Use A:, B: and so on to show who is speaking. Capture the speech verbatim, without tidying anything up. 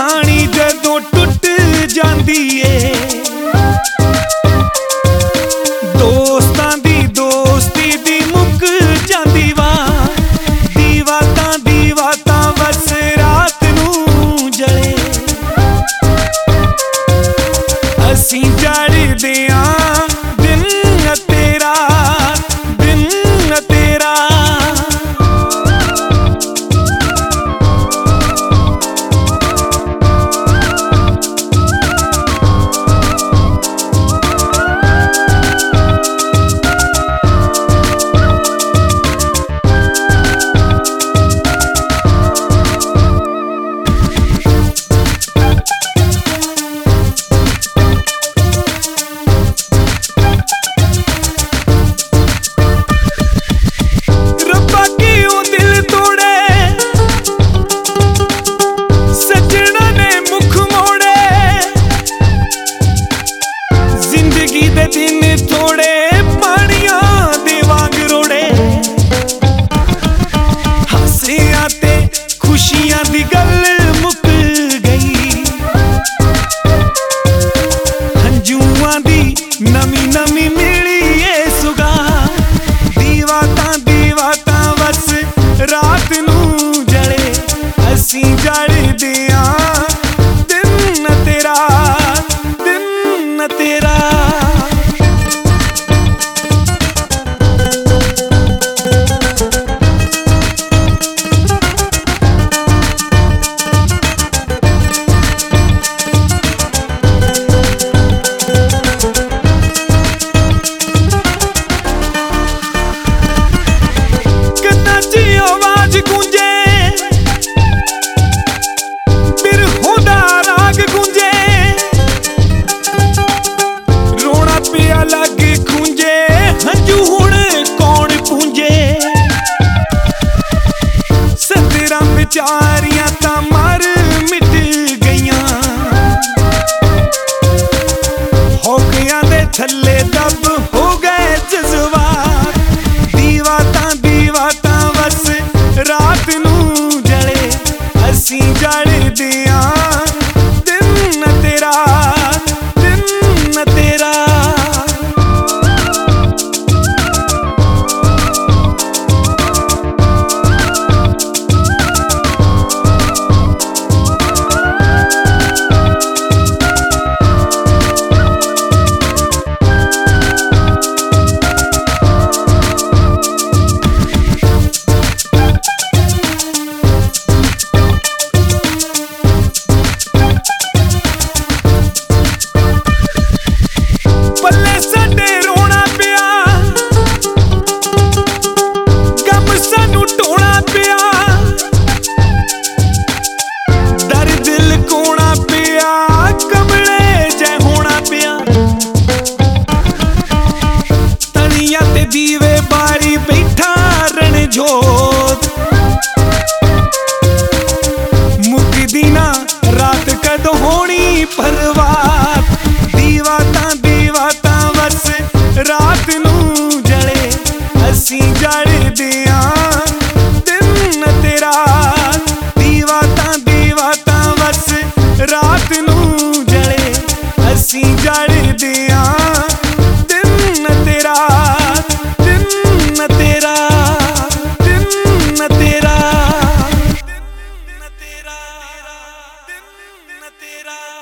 A: कहानी जदों टुट जांदी ए, दोस्तां दी दोस्ती दी मुक जांदी वा। दीवा तां दीवा तां बस रात नूं जले, असीं जड़दे आं दिन तेरा दिन तेरा। दिन थोड़े पानिया दे वांग रोड़े, हासियां ते खुशियां दी गल मुक गई। हंजुआं दी नमी नमी मिली ए सुगा। दीवा तां दीवा तां बस रात नूं जले, असीं जड़दे आं दिन तेरा दिन तेरा। आवाज गूंजे बिरहों दा राग गूंजे, रोना पिया लग खूंजे हंजू हुण कौन पूंजे। सतरां बेचारियां तां मर मिट गईयां, होगियां दे थल्ले दब हो गए जज्बात। दीवा तां दीवा तां बस रात नूं जले, असीं जड़दे आं दिन तेरा दिन तेरा। दीवे बारी बैठा रणजोत, मुकदी ना रात कदों होनी परवात। दीवा तां दीवा तां बस रात नूं जले, असीं जड़दे आं दिन तेरा। दीवा तां दीवा तां बस रात नूं जले, असीं जड़दे आं दिन तेरा दिन तेरा दिन तेरा दिन तेरा दिन तेरा।